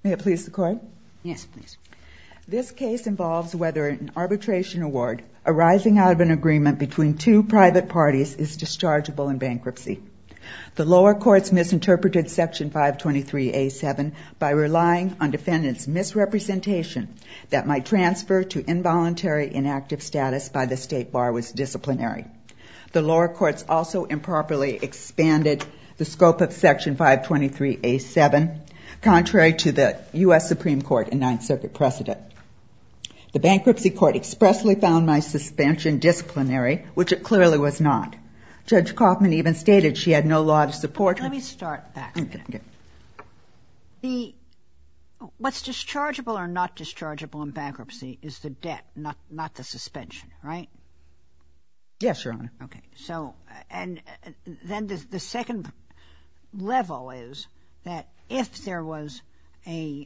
May it please the Court? Yes, please. This case involves whether an arbitration award arising out of an agreement between two private parties is dischargeable in bankruptcy. The lower courts misinterpreted Section 523A7 by relying on defendants' misrepresentation that my transfer to involuntary inactive status by the State Bar was disciplinary. The lower courts also improperly expanded the scope of Section 523A7, contrary to the U.S. Supreme Court and Ninth Circuit precedent. The bankruptcy court expressly found my suspension disciplinary, which it clearly was not. Judge Kaufman even stated she had no law to support her. Let me start back. Okay. What's dischargeable or not dischargeable in bankruptcy is the debt, not the suspension, right? Yes, Your Honor. Okay. So, and then the second level is that if there was a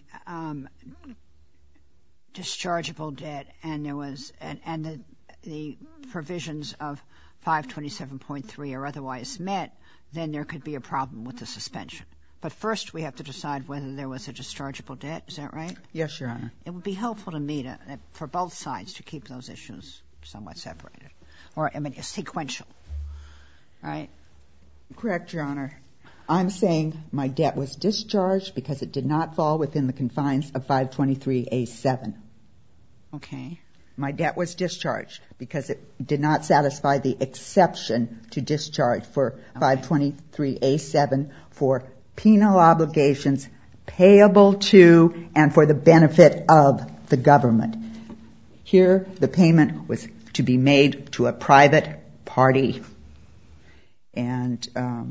dischargeable debt and there was and the provisions of 527.3 are otherwise met, then there could be a problem with the suspension. But first we have to decide whether there was a dischargeable debt. Is that right? Yes, Your Honor. It would be helpful to me for both sides to keep those issues somewhat separated, or sequential, right? Correct, Your Honor. I'm saying my debt was discharged because it did not fall within the confines of 523A7. Okay. My debt was discharged because it did not satisfy the exception to discharge for 523A7 for penal obligations payable to and for the benefit of the government. Here, the payment was to be made to a private party. And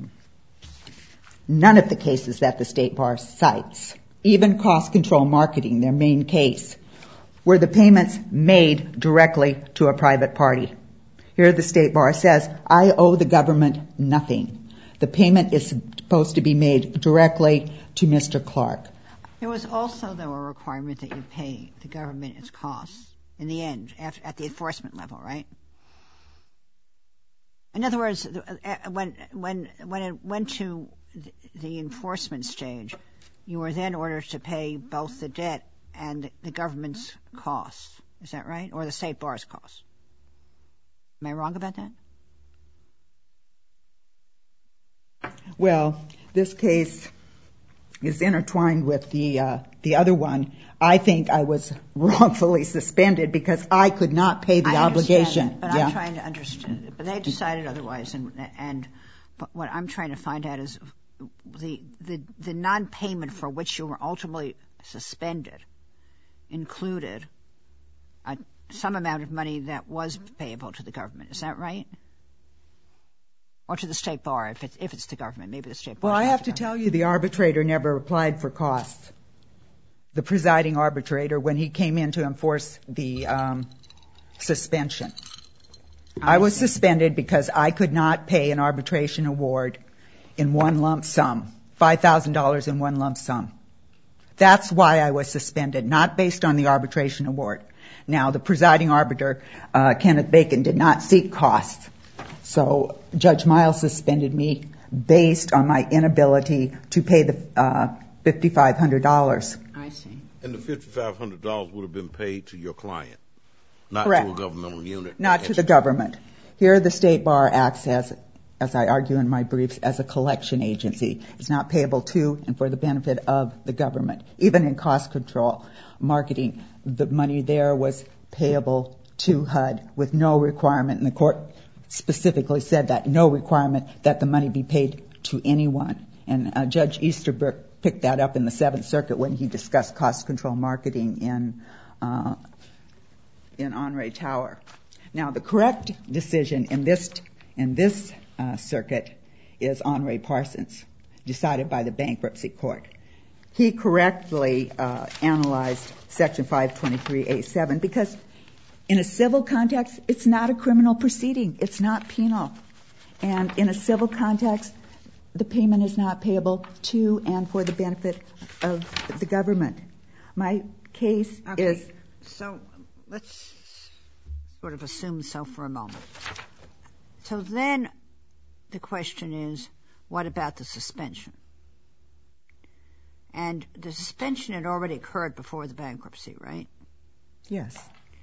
none of the cases that the State Bar cites, even cost control marketing, their main case, were the payments made directly to a private party. Here the State Bar says, I owe the government nothing. The payment is supposed to be made directly to Mr. Clark. There was also, though, a requirement that you pay the government its costs in the end, at the enforcement level, right? In other words, when it went to the enforcement stage, you were then ordered to pay both the debt and the government's costs. Is that right? Or the State Bar's costs. Am I wrong about that? Well, this case is intertwined with the other one. I think I was wrongfully suspended because I could not pay the obligation. But I'm trying to understand it. But they decided otherwise, and what I'm trying to find out is the non-payment for which you were ultimately suspended included some amount of money that was payable to the government. Is that right? Or to the State Bar, if it's the government, maybe the State Bar. Well, I have to tell you, the arbitrator never applied for costs. The presiding arbitrator, when he came in to enforce the suspension. I was suspended because I could not pay an arbitration award in one lump sum, $5,000 in one lump sum. That's why I was suspended, not based on the arbitration award. Now, the presiding arbiter, Kenneth Bacon, did not seek costs. So Judge Miles suspended me based on my inability to pay the $5,500. I see. And the $5,500 would have been paid to your client, not Correct. to a governmental unit? Not to the government. Here the State Bar acts as I argue in my briefs, as a collection agency. It's not payable to and for the benefit of the government. Even in cost control marketing, the money there was payable to HUD with no requirement, and the court specifically said that, no requirement that the money be paid to anyone. And Judge Easterbrook picked that up in the Seventh Circuit when he discussed cost control marketing in Honore Tower. Now, the correct decision in this circuit is Honore Parsons, decided by the bankruptcy court. He correctly analyzed Section 523A7 because in a civil context, it's not a criminal proceeding. It's not penal. And in a civil context, the payment is not payable to and for the benefit of the government. My case is... So let's sort of assume so for a moment. So then the question is, what about the suspension? And the suspension had already occurred before the bankruptcy, right? Yes.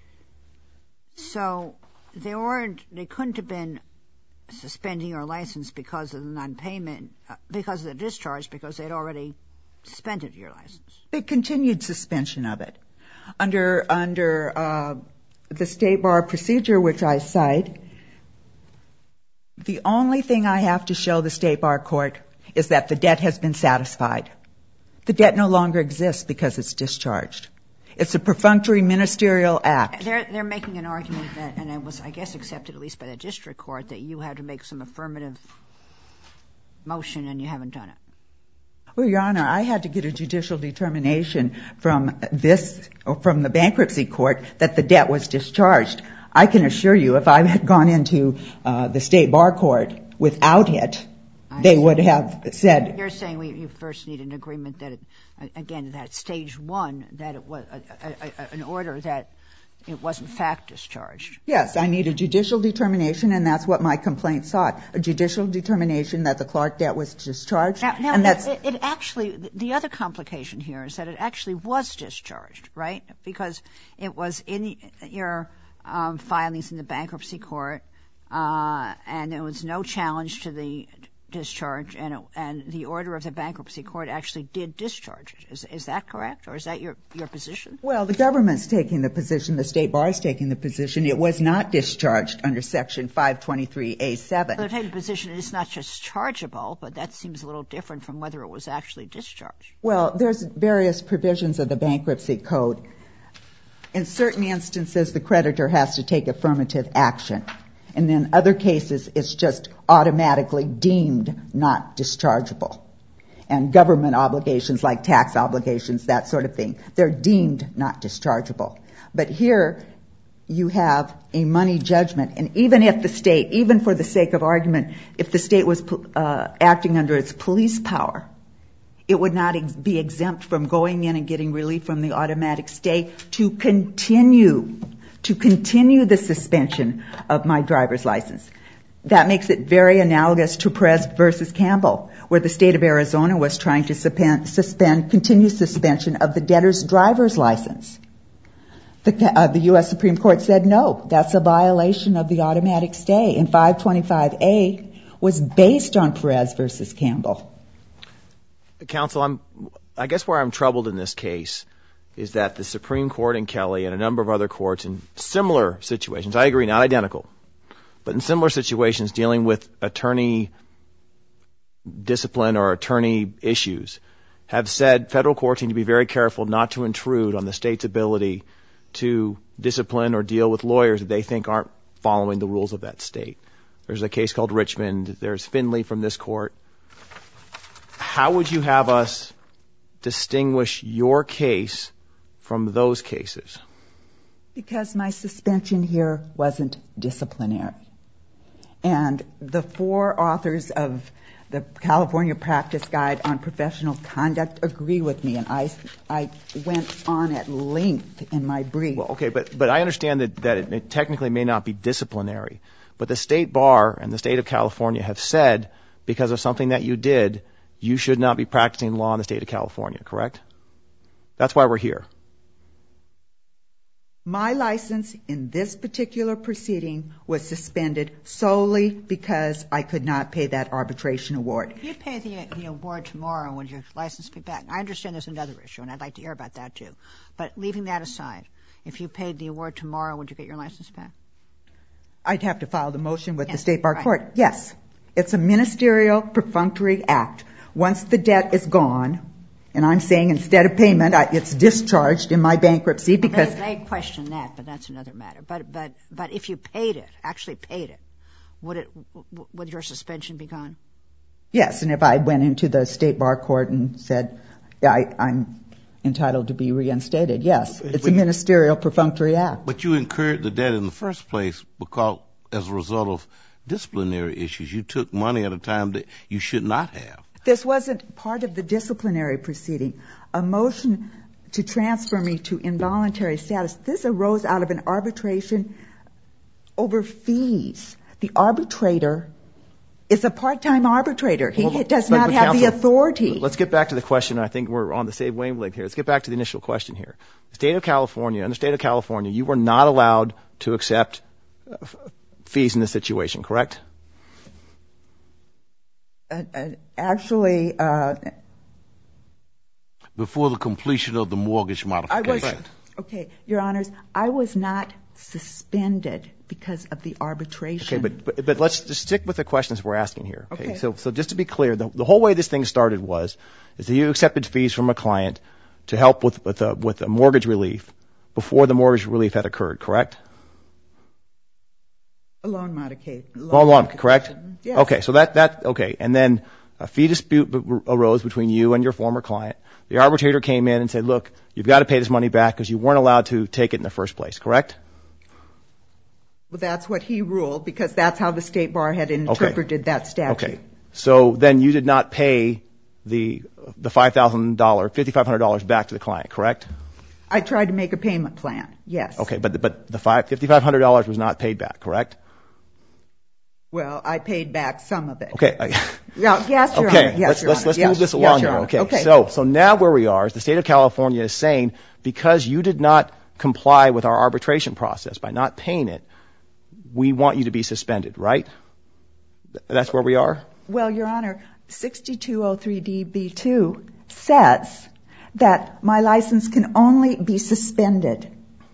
So they couldn't have been suspending your license because of the non-payment, because of the discharge, because they'd already suspended your license. They continued suspension of it. Under the State Bar procedure, which I cite, the only thing I have to show the State Bar Court is that the debt has been satisfied. The debt no longer exists because it's discharged. It's a perfunctory ministerial act. They're making an argument that, and it was, I guess, accepted at least by the district court, that you had to make some affirmative motion and you haven't done it. Well, Your Honor, I had to get a judicial determination from the bankruptcy court that the debt was discharged. I can assure you, if I had gone into the State Bar Court without it, they would have said... You're saying you first need an agreement that, that stage one, that it was an order that it was in fact discharged. Yes, I need a judicial determination, and that's what my complaint sought. A judicial determination that the Clark debt was discharged. Now and that's... it actually, the other complication here is that it actually was discharged, right? Because it was in your filings in the bankruptcy court, and there was no challenge to the discharge, and the order of the bankruptcy court actually did discharge it. Is that correct, or is that your position? Well, the government's taking the position, the State Bar is taking the position, it was not discharged under Section 523A7. They're taking the position it's not just chargeable, but that seems a little different from whether it was actually discharged. Well, there's various provisions of the bankruptcy code. In certain instances, the creditor has to take affirmative action. And in other cases, it's just automatically deemed not dischargeable. And government obligations, like tax obligations, that sort of thing, they're deemed not dischargeable. But here, you have a money judgment. And even if the state, even for the sake of argument, if the state was acting under its police power, it would not be exempt from going in and getting relief from the automatic stay to continue the suspension of my driver's license. That makes it very analogous to Perez versus Campbell, where the state of Arizona was trying to continue suspension of the debtor's driver's license. The U.S. Supreme Court said no, that's a violation of the automatic stay, and 525A was based on Perez versus Campbell. Counsel, I guess where I'm troubled in this case is that the Supreme Court in Kelly and a number of other courts in similar situations, I agree, not identical, but in similar situations dealing with attorney discipline or attorney issues, have said federal courts need to be very careful not to intrude on the state's ability to discipline or deal with lawyers that they think aren't following the rules of that state. There's a case called Richmond. There's Finley from this court. How would you have us distinguish your case from those cases? Because my suspension here wasn't disciplinary. And the four authors of the California Practice Guide on Professional Conduct agree with me, and I went on at length in my brief. Well, okay, but I understand that it technically may not be disciplinary, but the State Bar and the state of California have said because of something that you did, you should not be practicing law in the state of California, correct? That's why we're here. My license in this particular proceeding was suspended solely because I could not pay that arbitration award. If you pay the award tomorrow, would your license be back? I understand there's another issue, and I'd like to hear about that too. But leaving that aside, if you paid the award tomorrow, would you get your license back? I'd have to file the motion with the State Bar Court. Yes. It's a ministerial perfunctory act. Once the debt is gone, and I'm saying instead of payment, it's discharged in my bankruptcy because... They question that, but that's another matter. But if you paid it, actually paid it, would your suspension be gone? Yes, and if I went into the State Bar Court and said, I'm entitled to be reinstated, yes. It's a ministerial perfunctory act. But you incurred the debt in the first place because, as a result of disciplinary issues, you took money at a time that you should not have. This wasn't part of the disciplinary proceeding. A motion to transfer me to involuntary status, this arose out of an arbitration over fees. The arbitrator is a part-time arbitrator. He does But not have the counsel, authority. Let's get back to the question. I think we're on the same wavelength here. Let's get back to the initial question here. The state of California, in the state of California, you were not allowed to accept fees in this situation, correct? Actually, Before the completion of the mortgage modification. Okay, Your Honors, I was not suspended because of the arbitration. Okay, but let's just stick with the questions we're asking here. Okay. So just to be clear, the whole way this thing started is that you accepted fees from a client to help with a mortgage relief before the mortgage relief had occurred, correct? A loan modification. Loan, correct? Yes. Okay, so okay. And then a fee dispute arose between you and your former client. The arbitrator came in and said, look, you've got to pay this money back because you weren't allowed to take it in the first place, correct? Well, that's what he ruled because that's how the State Bar had interpreted that statute. Okay. So then you did not pay the $5,000, $5,500 back to the client, correct? I tried to make a payment plan, yes. Okay, but the $5,500 was not paid back, correct? Well, I paid back some of it. Okay. Yes, Your okay. Honor. Yes, let's Your Honor. move this along Yes, here. Your Honor. Okay. So now where we are is the state of California is saying because you did not comply with our arbitration process by not paying it, we want you to be suspended, right? That's where we are? Well, Your Honor, 6203DB2 says that my license can only be suspended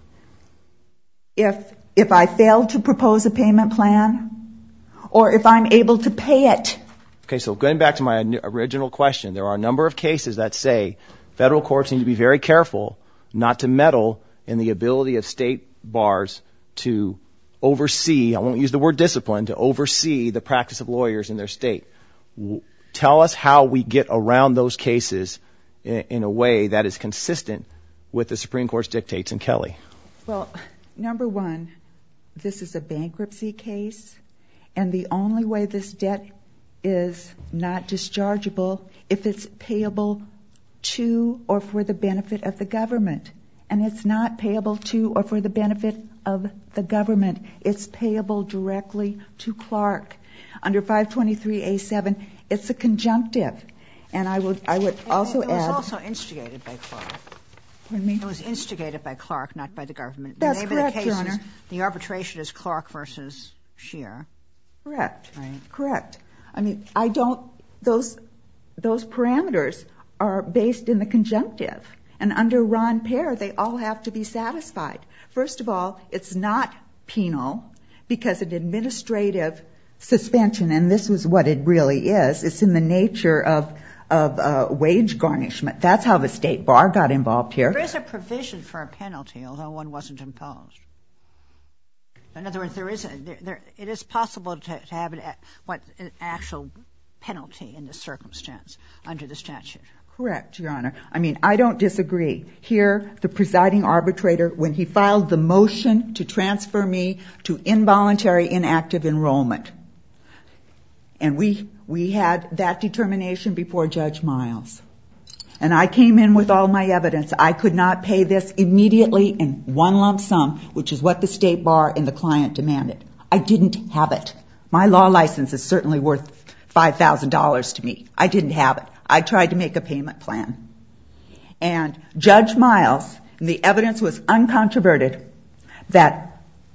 if I fail to propose a payment plan or if I'm able to pay it. Okay, so going back to my original question, there are a number of cases that say federal courts need to be very careful not to meddle in the ability of state bars to oversee, I won't use the word discipline, to oversee the practice of lawyers in their state. Tell us how we get around those cases in a way that is consistent with the Supreme Court's dictates in Kelly. Well, number one, this is a bankruptcy case, and the only way this debt is not dischargeable if it's payable to or for the benefit of the government. And it's not payable to or for the benefit of the government. It's payable directly to Clark. Under 523A7, it's a conjunctive. And I would also add... It was also instigated by Clark. Pardon me? It was instigated by Clark, not by the government. That's the name correct, of the case Your Honor. The arbitration is Clark versus Scheer. Correct. Right. Correct. I mean, those parameters are based in the conjunctive. And under Ron Pair, they all have to be satisfied. First of all, it's not penal because an administrative suspension, and this is what it really is, it's in the nature of wage garnishment. That's how the state bar got involved here. There is a provision for a penalty, although one wasn't imposed. In other words, it is possible to have an actual penalty in this circumstance under the statute. Correct, Your Honor. I mean, I don't disagree. Here, the presiding arbitrator, when he filed the motion to transfer me to involuntary inactive enrollment, and we had that determination before Judge Miles. And I came in with all my evidence. I could not pay this immediately in one lump sum, which is what the state bar and the client demanded. I didn't have it. My law license is certainly worth $5,000 to me. I didn't have it. I tried to make a payment plan. And Judge Miles, and the evidence was uncontroverted, that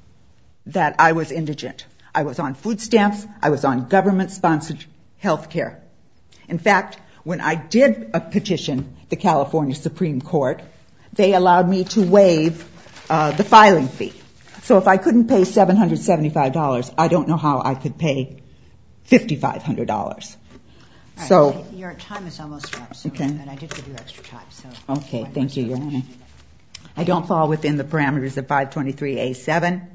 I was indigent. I was on food stamps. I was on government-sponsored health care. In fact, when I did petition the California Supreme Court, they allowed me to waive the filing fee. So if I couldn't pay $775, I don't know how I could pay $5,500. So your time is almost up, okay. And I did give you extra time. So okay, thank you, Your Honor. I don't fall within the parameters of 523A7.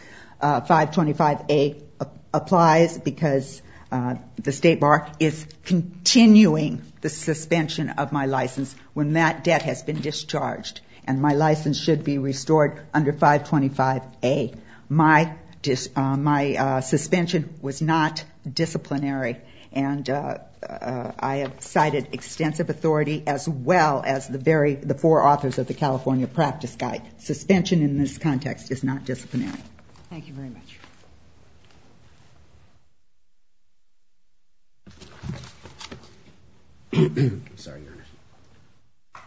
525A applies because the state bar is continuing the suspension of my license when that debt has been discharged, and my license should be restored under 525A. My suspension was not disciplinary, and I have cited extensive authority as well as the four authors of the California Practice Guide. Suspension in this context is not disciplinary. Thank you very much. Sorry, Your Honor.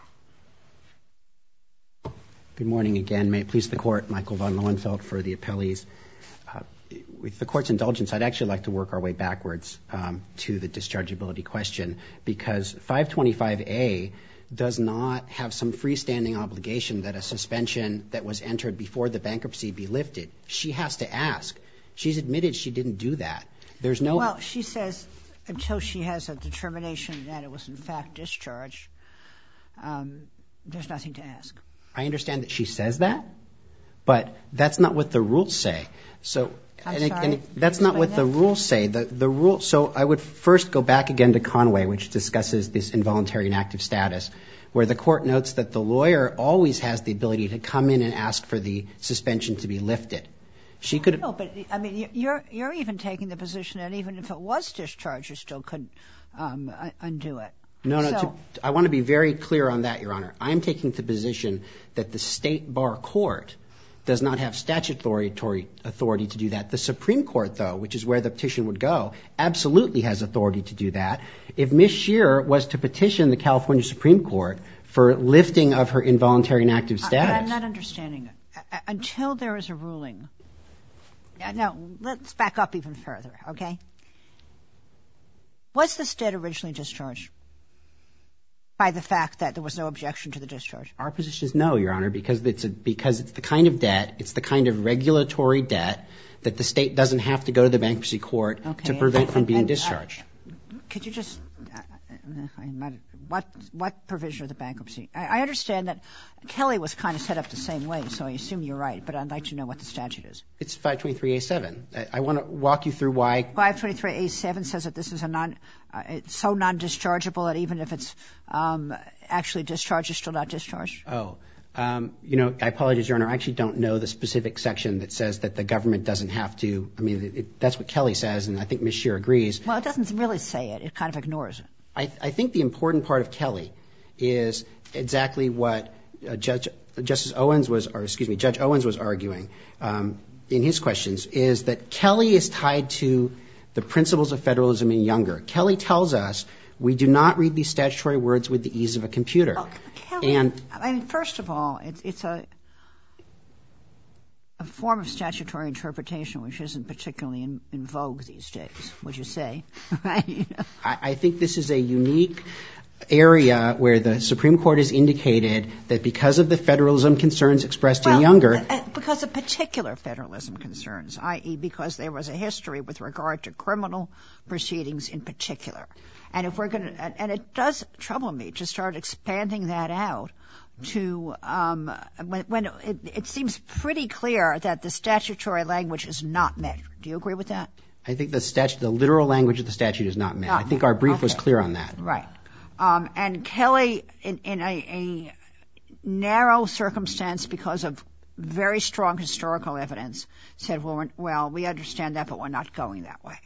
Good morning again. May it please the Court, Michael von Lohenfeld for the appellees. With the Court's indulgence, I'd actually like to work our way backwards to the dischargeability question, because 525A does not have some freestanding obligation that a suspension that was entered before the bankruptcy be lifted. She has to ask. She's admitted she didn't do that. There's no... Well, she says until she has a determination that it was in fact discharged, there's nothing to ask. I understand that she says that, but that's not what the rules say. So, that's not what the rules say. The rule. So I would first go back again to Conway, which discusses this involuntary inactive status, where the Court notes that the lawyer always has the ability to come in and ask for the suspension to be lifted. She could. No, but I mean, you're even taking the position that even if it was discharged, you still couldn't undo it. No. I want to be very clear on that, Your Honor. I'm taking the position that the State Bar Court does not have statutory authority to do that. The Supreme Court, though, which is where the petition would go, absolutely has authority to do that. If Ms. Scheer was to petition the California Supreme Court for lifting of her involuntary inactive status... I'm not understanding it. Until there is a ruling... Now, let's back up even further, okay? Was this debt originally discharged by the fact that there was no objection to the discharge? Our position is no, Your Honor, because it's the kind of debt, it's the kind of regulatory debt that the state doesn't have to go to the bankruptcy court to prevent from being discharged. Could you just... What provision of the bankruptcy? I understand that Kelly was kind of set up the same way, so I assume you're right, but I'd like to know what the statute is. It's 523A7. I want to walk you through why... 523A7 says that this is it's so non-dischargeable that even if it's actually discharged, it's still not discharged? I apologize, Your Honor. I actually don't know the specific section that says that the government doesn't have to... I mean, that's what Kelly says, and I think Ms. Scheer agrees. Well, it doesn't really say it. It kind of ignores it. I think the important part of Kelly is exactly what Judge Owens was arguing in his questions, is that Kelly is tied to the principles of federalism in Younger. Kelly tells us we do not read these statutory words with the ease of a computer. Well, Kelly, first of all, it's a form of statutory interpretation which isn't particularly in vogue these days, would you say? I think this is a unique area where the Supreme Court has indicated that because of the federalism concerns expressed in Younger... Because of particular federalism concerns, i.e. because there was a history with regard to criminal proceedings in particular. And if we're going to... And it does trouble me to start expanding that out to... when it seems pretty clear that the statutory language is not met. Do you agree with that? I think the literal language of the statute is not met. I think our brief was clear on that. Right. And Kelly, in a narrow circumstance because of very strong historical evidence, said, well, we understand that, but we're not going that way.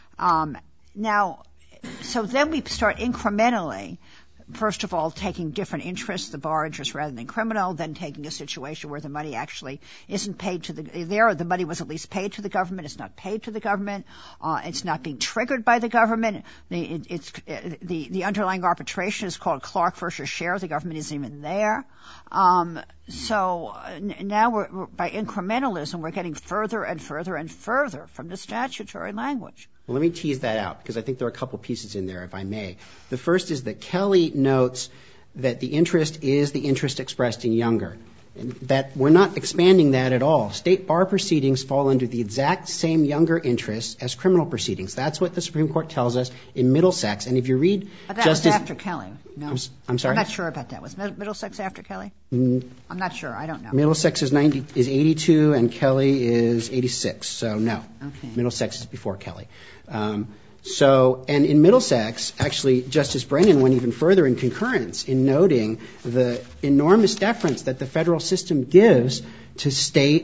Now, so then we start incrementally, first of all, taking different interests, the bar interest rather than criminal, then taking a situation where the money actually isn't paid to the money was at least paid to the government. It's not paid to the government. It's not being triggered by the government. The underlying arbitration is called Clark versus Scheer. The government isn't even there. So now by incrementalism, we're getting further and further and further from the statutory language. Well, let me tease that out because I think there are a couple pieces in there, if I may. The first is that Kelly notes that the interest is the interest expressed in Younger. And that we're not expanding that at all. State bar proceedings fall under the exact same Younger interests as criminal proceedings. That's what the Supreme Court tells us in Middlesex. And if you read But that was after Kelly. No. I'm sorry? I'm not sure about that. Was Middlesex after Kelly? I'm not sure. I don't know. Middlesex is 82 and Kelly is 86. So no. Okay. Middlesex is before Kelly. And in Middlesex, actually, Justice Brennan went even further in concurrence in noting the enormous deference that the federal system gives to state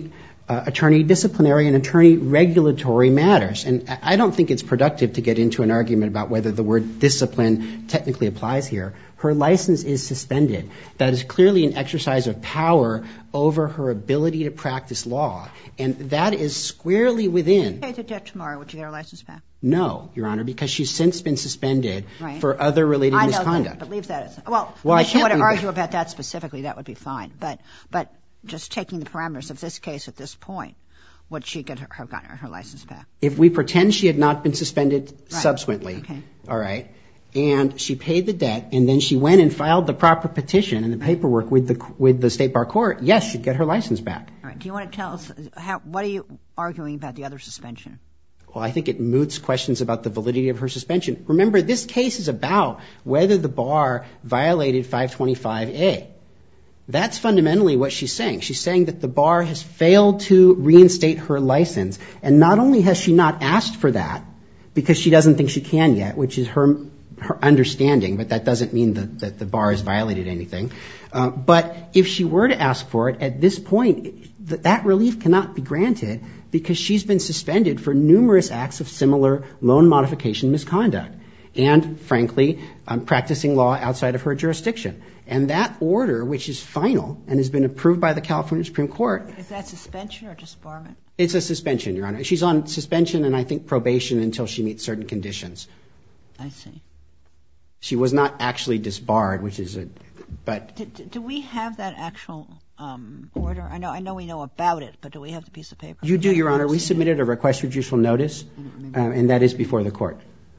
attorney disciplinary and attorney regulatory matters. And I don't think it's productive to get into an argument about whether the word discipline technically applies here. Her license is suspended. That is clearly an exercise of power over her ability to practice law. And that is squarely within. Pay the debt tomorrow. Would you get her license back? No, Your Honor, because she's since been suspended Right. for other related I know misconduct. that, but leave that as well. Well, Unless I you can't want to leave argue that. about that specifically, that would be fine. But just taking the parameters of this case at this point, would she get her license back? If we pretend she had not been suspended Right. subsequently, Okay. all right, and she paid the debt, and then she went and filed the proper petition and the paperwork with the State Bar Court, yes, she'd get her license back. All right. Do you want to tell us what are you arguing about the other suspension? Well, I think it moots questions about the validity of her suspension. Remember, this case is about whether the bar violated 525A. That's fundamentally what she's saying. She's saying that the bar has failed to reinstate her license. And not only has she not asked for that, because she doesn't think she can yet, which is her understanding, but that doesn't mean that the bar has violated anything. But if she were to ask for it, at this point, that relief cannot be granted because she's been suspended for numerous acts of similar loan modification misconduct. And, frankly, practicing law outside of her jurisdiction. And that order, which is final and has been approved by the California Supreme Court. Is that suspension or disbarment? It's a suspension, Your Honor. She's on suspension and I think probation until she meets certain conditions. I see. She was not actually disbarred, which is a, but. Do we have that actual order? I know we know about it, but do we have the piece of paper? You do, Your Honor. We submitted a request for judicial notice, and that is before the court.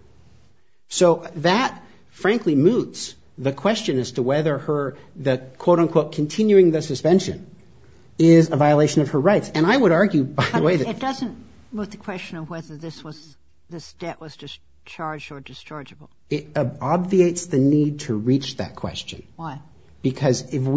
So that, frankly, moots the question as to whether the quote-unquote continuing the suspension is a violation of her rights. And I would argue, by the way, that it doesn't moot the question of whether this debt was discharged or dischargeable. It obviates the need to reach that question. Why? Because even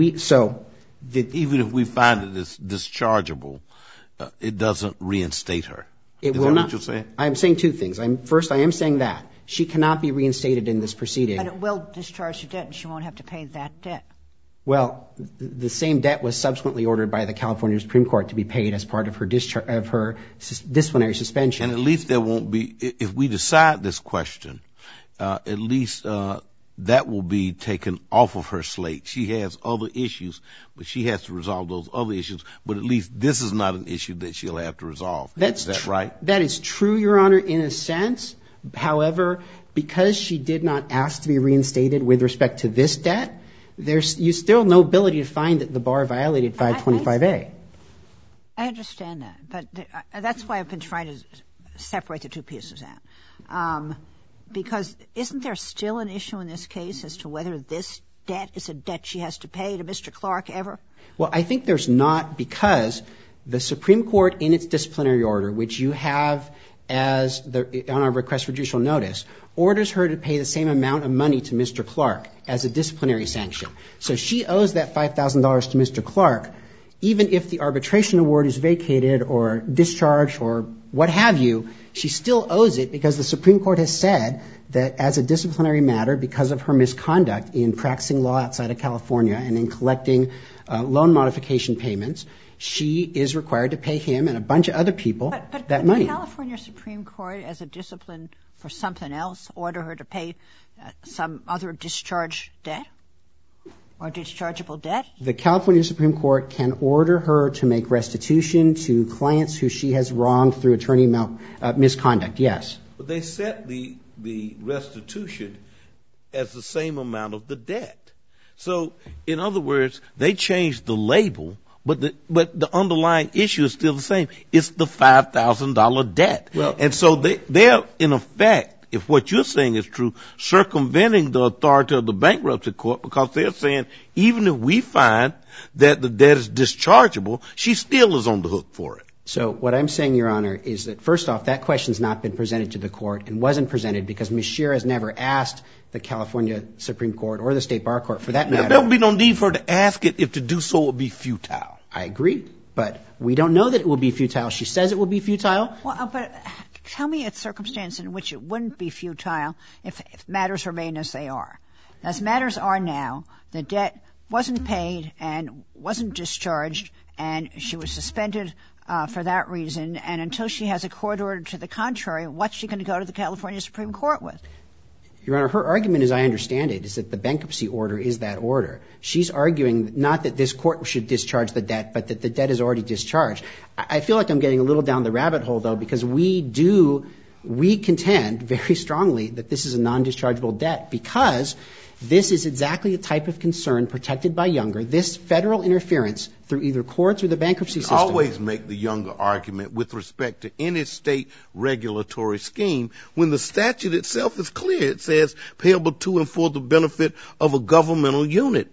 if we find it is dischargeable, it doesn't reinstate her. It Is will that not. what you're saying? I'm saying two things. First, I am saying that she cannot be reinstated in this proceeding. But it will discharge the debt, and she won't have to pay that debt. Well, the same debt was subsequently ordered by the California Supreme Court to be paid as part of her disciplinary suspension. And at least there won't be, if we decide this question, at least that will be taken off of her slate. She has other issues, but she has to resolve those other issues. But at least this is not an issue that she'll have to resolve. Is that right? That is true, Your Honor, in a sense. However, because she did not ask to be reinstated with respect to this debt, there's still no ability to find that the bar violated 525A. I understand that, but that's why I've been trying to separate the two pieces out. Because isn't there still an issue in this case as to whether this debt is a debt she has to pay to Mr. Clark ever? Well, I think there's not, because the Supreme Court in its disciplinary order, which you have on our request for judicial notice, orders her to pay the same amount of money to Mr. Clark as a disciplinary sanction. So she owes that $5,000 to Mr. Clark, even if the arbitration award is vacated or discharged or what have you, she still owes it because the Supreme Court has said that as a disciplinary matter, because of her misconduct in practicing law outside of California and in collecting loan modification payments, she is required to pay him and a bunch of other people that money. But the California Supreme Court, as a discipline for something else, order her to pay some other discharge debt or dischargeable debt? The California Supreme Court can order her to make restitution to clients who she has wronged through attorney misconduct, yes. But they set the restitution as the same amount of the debt. So, in other words, they changed the label, but the underlying issue is still the same. It's the $5,000 debt. Well, and so they're, in effect, if what you're saying is true, circumventing the authority of the bankruptcy court, because they're saying even if we find that the debt is dischargeable, she still is on the hook for it. So what I'm saying, Your Honor, is that, first off, that question's not been presented to the court and wasn't presented because Ms. Scheer has never asked the California Supreme Court or the State Bar Court for that matter. There would be no need for her to ask it if to do so would be futile. I agree, but we don't know that it will be futile. She says it will be futile. Well, but tell me a circumstance in which it wouldn't be futile if matters remain as they are. As matters are now, the debt wasn't paid and wasn't discharged, and she was suspended for that reason, and until she has a court order to the contrary, what's she going to go to the California Supreme Court with? Your Honor, her argument, as I understand it, is that the bankruptcy order is that order. She's arguing not that this court should discharge the debt, but that the debt is already discharged. I feel like I'm getting a little down the rabbit hole, though, because we contend very strongly that this is a non-dischargeable debt because this is exactly the type of concern protected by Younger. This federal interference through either courts or the bankruptcy system. Always make the Younger argument with respect to any state regulatory scheme when the statute itself is clear. It says payable to and for the benefit of a governmental unit.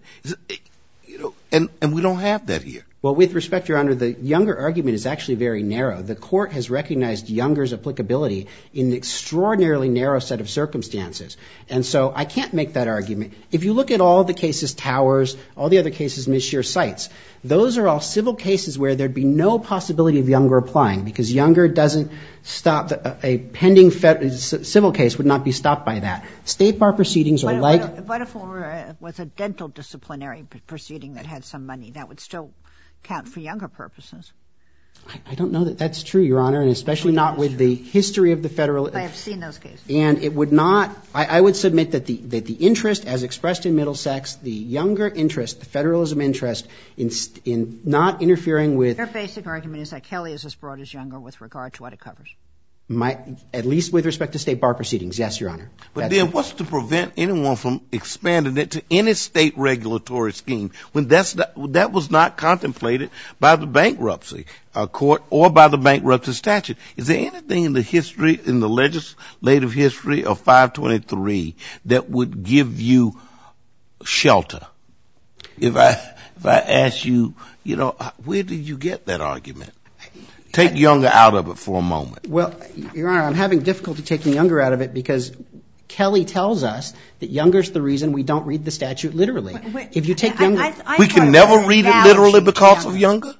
And we don't have that here. Well, with respect, Your Honor, the Younger argument is actually very narrow. The court has recognized Younger's applicability in an extraordinarily narrow set of circumstances. And so I can't make that argument. If you look at all the cases, Towers, all the other cases Ms. Scheer cites, those are all civil cases where there'd be no possibility of Younger applying because Younger doesn't stop, a pending civil case would not be stopped by that. State bar proceedings are like... What if it was a dental disciplinary proceeding that had some money? That would still count for Younger purposes. I don't know that that's true, Your Honor, and especially not with the history of the federal... I have seen those cases. And it would not... I would submit that the interest, as expressed in Middlesex, the Younger interest, the federalism interest, in not interfering with... Their basic argument is that Kelly is as broad as Younger with regard to what it covers. At least with respect to state bar proceedings, yes, Your Honor. But then what's to prevent anyone from expanding it to any state regulatory scheme when that was not contemplated by the bankruptcy court or by the bankruptcy statute? Is there anything in the history, in the legislative history of 523 that would give you shelter? If I ask you, where did you get that argument? Take Younger out of it for a moment. Well, Your Honor, I'm having difficulty taking Younger out of it because Kelly tells us that Younger's the reason we don't read the statute literally. If you take Younger... We can never read it literally because of Younger?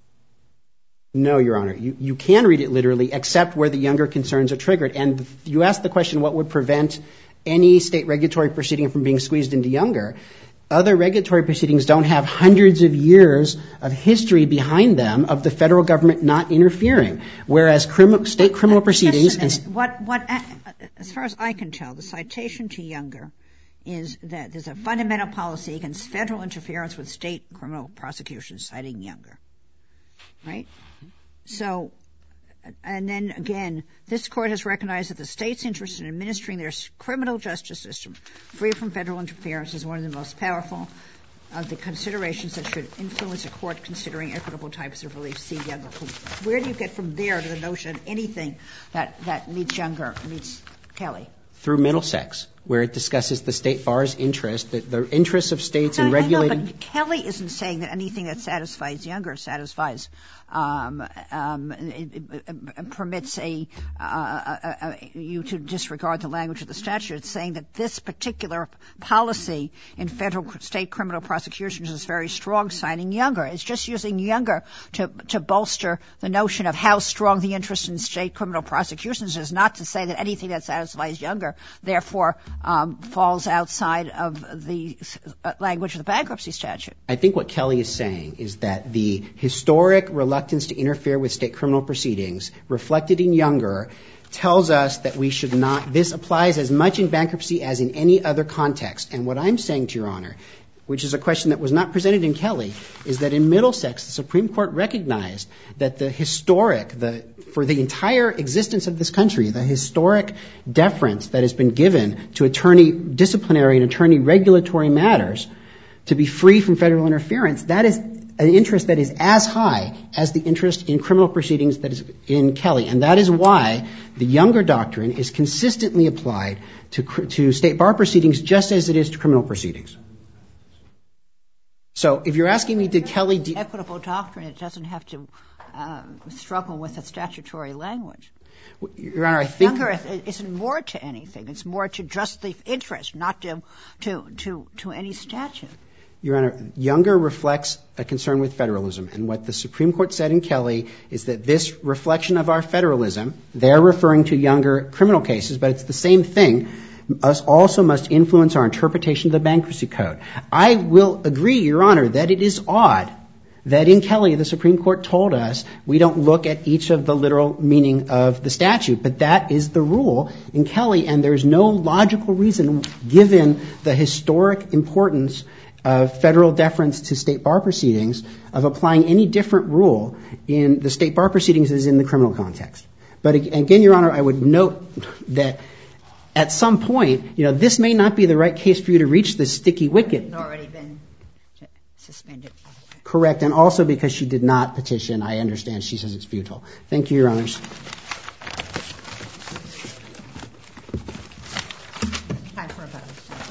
No, Your Honor. You can read it literally except where the Younger concerns are triggered. And you asked the question, what would prevent any state regulatory proceeding from being squeezed into Younger? Other regulatory proceedings don't have hundreds of years of history behind them of the federal government not interfering, whereas state criminal proceedings... As far as I can tell, the citation to Younger is that there's a fundamental policy against federal interference with state criminal prosecutions, citing Younger. Right? So, and then again, this court has recognized that the state's interest in administering their criminal justice system free from federal interference is one of the most powerful of the considerations that should influence a court considering equitable types of relief. See Younger. Where do you get from there to the notion of anything that meets Younger, meets Kelly? Through Middlesex, where it discusses the state bar's interest, the interests of states in regulating... But Kelly isn't saying that anything that satisfies Younger satisfies, permits you to disregard the language of the statute. It's saying that this particular policy in federal state criminal prosecutions is very strong, citing Younger. It's just using Younger to bolster the notion of how strong the interest in state criminal prosecutions is, not to say that anything that satisfies Younger, therefore, falls outside of the language of the bankruptcy statute. I think what Kelly is saying is that the historic reluctance to interfere with state criminal proceedings reflected in Younger tells us that we should not, this applies as much in bankruptcy as in any other context. And what I'm saying to Your Honor, which is a question that was not presented in Kelly, is that in Middlesex, the Supreme Court recognized that the historic, for the entire existence of this country, the historic deference that has been given to attorney disciplinary and attorney regulatory matters to be free from federal interference, that is an interest that is as high as the interest in criminal proceedings that is in Kelly. And that is why the Younger doctrine is consistently applied to state bar proceedings just as it is to criminal proceedings. So if you're asking me, did Kelly... Equitable doctrine, it doesn't have to struggle with the statutory language. Your Honor, I think... Younger isn't more to anything. It's more to just the interest, not to any statute. Your Honor, Younger reflects a concern with federalism. And what the Supreme Court said in Kelly is that this reflection of our federalism, they're referring to Younger criminal cases, but it's the same thing, us also must influence our interpretation of the bankruptcy code. I will agree, Your Honor, that it is odd that in Kelly, the Supreme Court told us we don't look at each of the literal meaning of the statute, but that is the rule in Kelly, and there's no logical reason, given the historic importance of federal deference to state bar proceedings, of applying any different rule in the state bar proceedings as in the criminal context. But again, Your Honor, I would note that at some point, this may not be the right case for you to reach this sticky wicket. It's already been suspended. Correct, and also because she did not petition, I understand she says it's futile. Thank you, Your Honors. Time for a vote.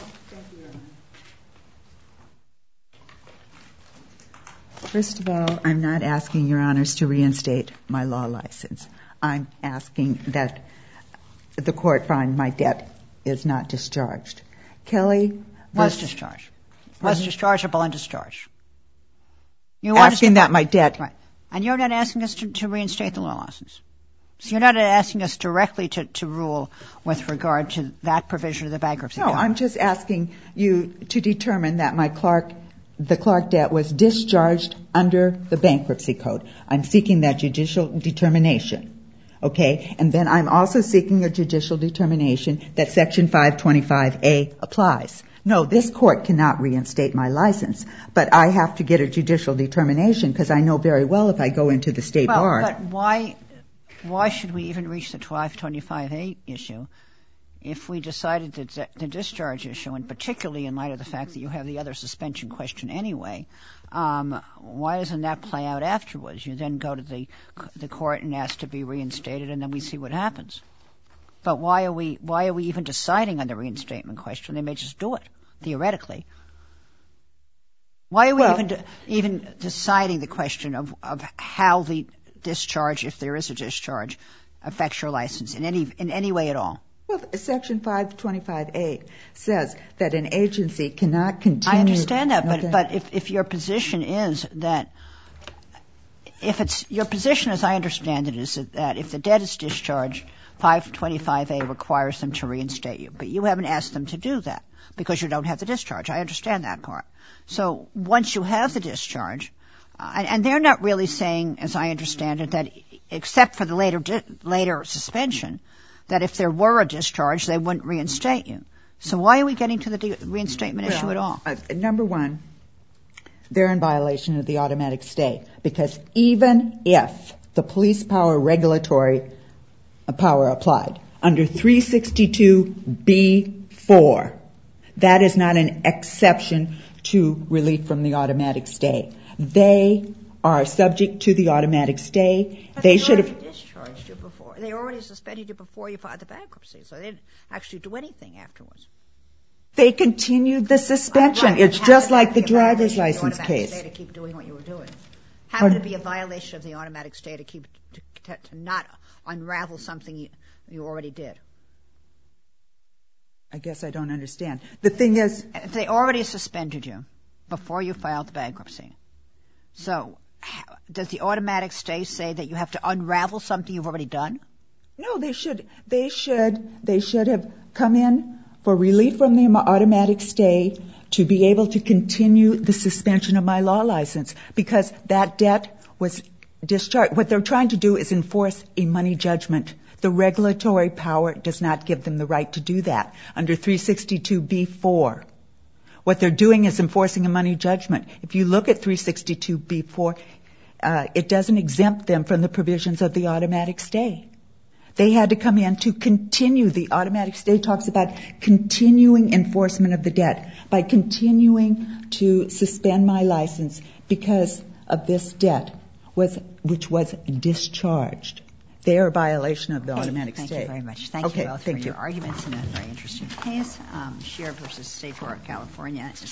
First of all, I'm not asking Your Honors to reinstate my law license. I'm asking that the court find my debt is not discharged. Kelly was discharged. Was dischargeable and discharged. You're asking that my debt. Right. And you're not asking us to reinstate the law license. So you're not asking us directly to rule with regard to that provision of the bankruptcy code. No, I'm just asking you to determine that the Clark debt was discharged under the bankruptcy code. I'm seeking that judicial determination. Okay? And then I'm also seeking a judicial determination that Section 525A applies. No, this court cannot reinstate my license, but I have to get a judicial determination because I know very well if I go into the state bar. But why should we even reach the 525A issue if we decided that the discharge issue, and particularly in light of the fact that you have the other suspension question anyway, why doesn't that play out afterwards? You then go to the court and ask to be reinstated, and then we see what happens. But why are we even deciding on the reinstatement question? They may just do it, theoretically. Why are we even deciding the question of how the discharge, if there is a discharge, affects your license in any way at all? Well, Section 525A says that an agency cannot continue. I understand that, but if your position is that your position, as I understand it, is that if the debt is discharged, 525A requires them to reinstate you. But you haven't asked them to do that because you don't have the discharge. I understand that part. So once you have the discharge, and they're not really saying, as I understand it, that except for the later suspension, that if there were a discharge, they wouldn't reinstate you. So why are we getting to the reinstatement issue at all? Number one, they're in violation of the automatic stay because even if the police power regulatory power applied under 362B4, that is not an exception to relief from the automatic stay. They are subject to the automatic stay. But they should have discharged you before. They already suspended you before you filed the bankruptcy, so they didn't actually do anything afterwards. They continued the suspension. Right. It's just like the driver's license case. To keep doing what you were doing. How would it be a violation of the automatic stay to not unravel something you already did? I guess I don't understand. The thing is, if they already suspended you before you filed the bankruptcy, so does the automatic stay say that you have to unravel something you've already done? No, they should have come in for relief from the automatic stay to be able to continue the suspension of my law license because that debt was discharged. What they're trying to do is enforce a money judgment. The regulatory power does not give them the right to do that under 362B4. What they're doing is enforcing a money judgment. If you look at 362B4, it doesn't exempt them from the provisions of the automatic stay. They had to come in to continue. The automatic stay talks about continuing enforcement of the debt by continuing to suspend my license because of this debt, which was discharged. They are a violation of the automatic stay. Thank you very much. Thank you both for your arguments in a very interesting case. Scheer versus State Court of California.